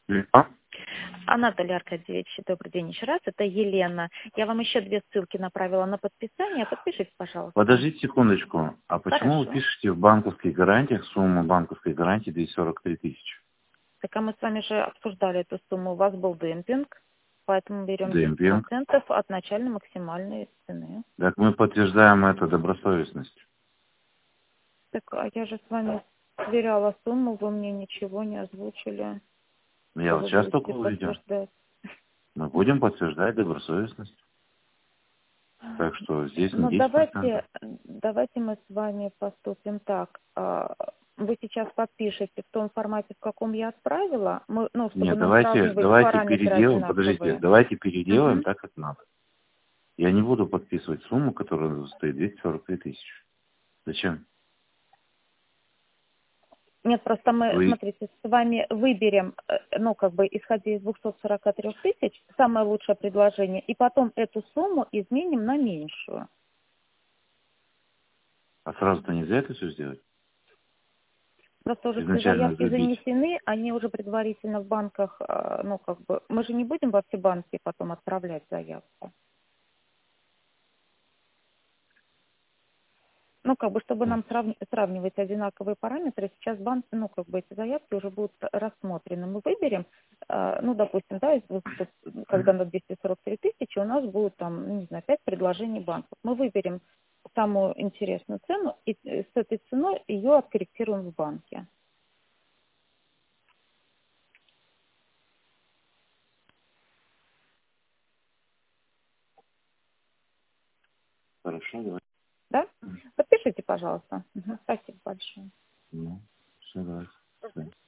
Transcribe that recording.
А? Анатолий Аркадьевич, добрый день еще раз. Это Елена. Я вам еще 2 ссылки направила на подписание. Подпишите, пожалуйста. Подождите секундочку. А почему вы Хорошо. пишете в банковских гарантиях сумму банковской гарантии 243 тысячи? Так а мы с вами же обсуждали эту сумму. У вас был демпинг, поэтому берем Демпинг. 10% от начальной максимальной цены. Так мы подтверждаем это добросовестностью. Так, а я же с вами сверяла сумму, вы мне ничего не озвучили, Я что вот вы сейчас будете только увидел. подтверждать. Мы будем подтверждать добросовестность. Так что здесь не Ну, 10%. давайте мы с вами поступим так. Вы сейчас подпишете в том формате, в каком я отправила, ну, чтобы Нет, нам сравнивать давайте параметры переделаем, подождите, одинаковые. давайте переделаем Мгм. так, как надо. Я не буду подписывать сумму, которая стоит 243 тысячи. Зачем? Нет, просто мы, Вы... смотрите, с вами выберем, ну, как бы, исходя из 243 тысяч, самое лучшее предложение, и потом эту сумму изменим на меньшую. А сразу-то нельзя это все сделать? Просто уже все Изначально заявки забить. занесены, они уже предварительно в банках, ну, как бы, мы же не будем во все банки потом отправлять заявку. Ну, как бы, чтобы нам сравнивать одинаковые параметры, сейчас банки, ну, как бы, эти заявки уже будут рассмотрены. Мы выберем, ну, допустим, да, из 200, когда на 243 тысячи у нас будет там, ну, не знаю, 5 предложений банков. Мы выберем самую интересную цену и с этой ценой ее откорректируем в банке. Хорошо, давай. Да? Подпишите, пожалуйста. Мгм. Спасибо большое. Ну, все, давай.